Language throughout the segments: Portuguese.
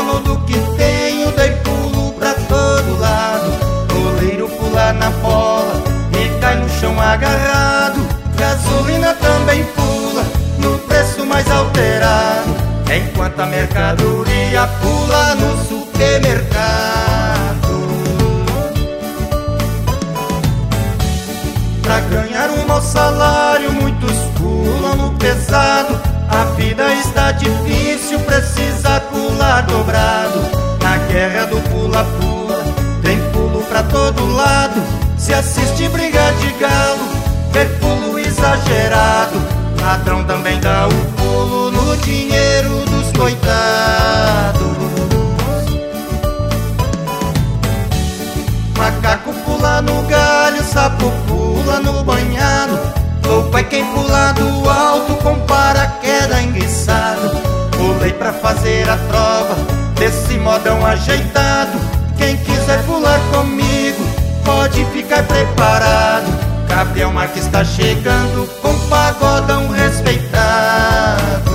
dono do que tenho, dei pulo pra todo lado. Goleiro pula na bola e cai no chão agarrado. Gasolina também pula no preço mais alterado, enquanto a mercadoria pula no supermercado. Pra ganhar um mau salário, muitos pulam no pesado. A vida está difícil, precisa pular dobrado. Na guerra do pula-pula, tem pulo pra todo lado. Se assiste briga de galo, vê pulo exagerado. Ladrão também dá o pulo no dinheiro dos coitados. Macaco pula no galho, sapo pula no banhado. Louco é quem pula do alto com paraquedas enguiçado. Pulei pra fazer a trova desse modão ajeitado. Quem quiser pular comigo pode ficar preparado. Gabriel Marques está chegando com pagodão respeitado.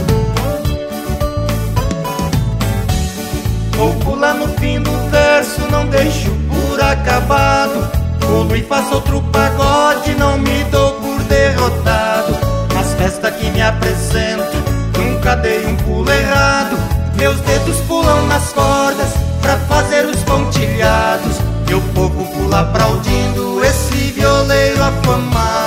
Vou pular no fim do verso, não deixo por acabado. Pulo e faço outro pagode, não me dou por derrotado. Nas festas que me apresento, nunca dei um pulo errado. Meus dedos pulam nas cordas pra fazer os pontilhados, e o povo pula aplaudindo esse violeiro afamado.